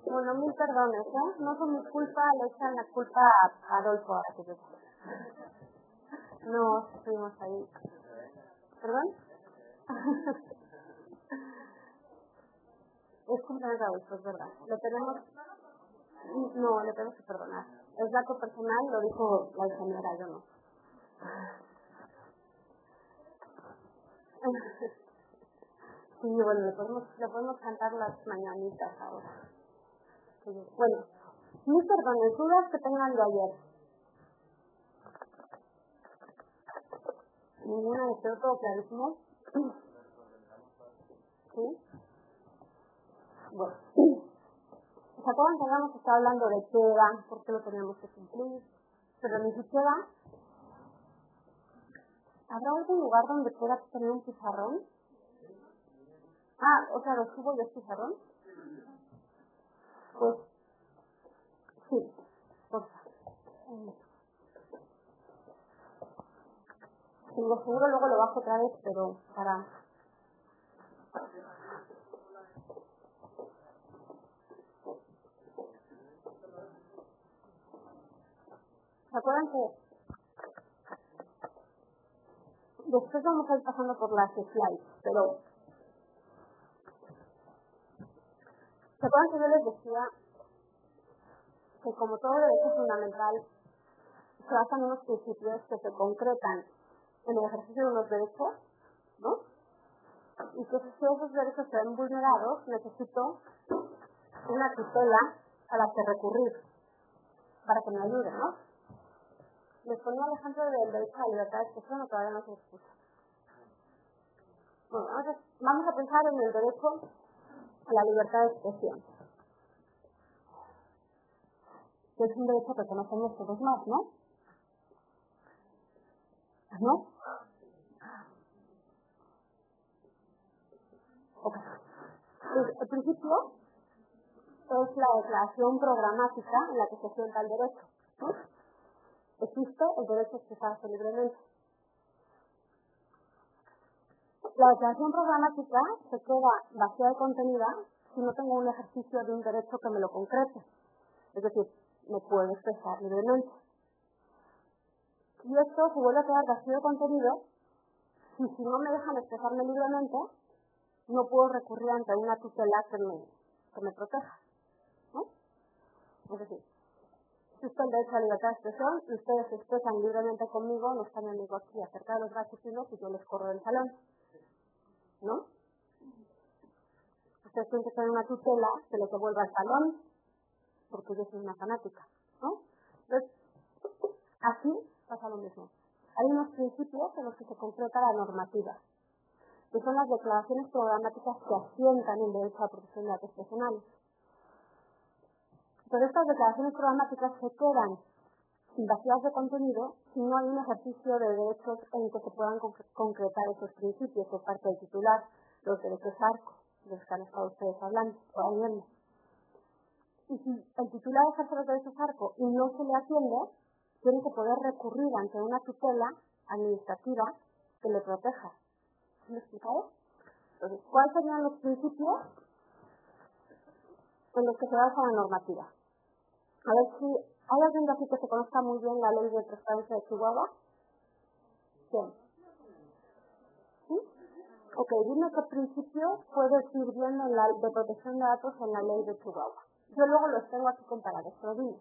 Bueno, mil perdones, ¿eh? No fue mi culpa, le echan la culpa a Adolfo ahora que yo. No, estuvimos ahí. ¿Perdón? Es cumpleaños de Adolfo, es verdad. Le tenemos que perdonar. Es dato personal, lo dijo la ingeniera, yo no. Sí, bueno, le podemos cantar las mañanitas ahora. Sí, bueno, mis perdones, dudas que tengan de ayer. Ninguna, ¿les quedó todo clarísimo? ¿Sí? Bueno. ¿Se acuerdan que habíamos estado hablando de qué era, por qué lo teníamos que cumplir? Pero ni siquiera, ¿habrá algún lugar donde pueda tener un pizarrón? Ah, o sea, ¿lo subo yo el pizarrón? Pues, sí, por favor. Si lo seguro luego lo bajo otra vez, pero para... ¿Se acuerdan que después vamos a ir pasando por las slides, pero ¿se acuerdan que yo les decía que como todo derecho fundamental se basan en unos principios que se concretan en el ejercicio de unos derechos, ¿no? Y que si esos derechos se ven vulnerados, necesito una tutela a la que recurrir para que me ayude, ¿no? Les ponía el ejemplo del derecho a la libertad de expresión, o todavía no se escucha. Bueno, vamos a pensar en el derecho a la libertad de expresión, que es un derecho que conocemos todos más, ¿no? ¿No? Okay. Pues, el principio es la declaración programática en la que se sienta el derecho, ¿no? Existe el derecho a expresarse libremente. La declaración programática se queda vacía de contenido si no tengo un ejercicio de un derecho que me lo concrete. Es decir, me puedo expresar libremente. Y esto se vuelve a quedar vacío de contenido si no me dejan expresarme libremente, no puedo recurrir ante una tutela que me proteja, ¿no? Es decir, existe el derecho a la libertad de expresión y ustedes se expresan libremente conmigo, no está mi amigo aquí acerca de los gatucinos y yo les corro del salón, ¿no? Ustedes tienen que tener una tutela que les devuelva al salón porque yo soy una fanática, ¿no? Entonces, así pasa lo mismo. Hay unos principios en los que se concreta la normativa, que son las declaraciones programáticas que asientan el derecho a la protección de datos personales. Pero estas declaraciones programáticas se quedan vacías de contenido si no hay un ejercicio de derechos en que se puedan concretar esos principios por parte del titular, los derechos ARCO, de los que han estado ustedes hablando, o viendo. Y si el titular ejerce los derechos ARCO y no se le atiende, tiene que poder recurrir ante una tutela administrativa que le proteja. ¿Me he explicado? Entonces, ¿cuáles serían los principios en los que se basa la normativa? A ver si hay alguien de aquí que se conozca muy bien la ley de transparencia de Chihuahua. ¿Quién? ¿Sí? Ok, dime qué principio puedes ir viendo en la de protección de datos en la ley de Chihuahua. Yo luego los tengo aquí comparados, pero dime.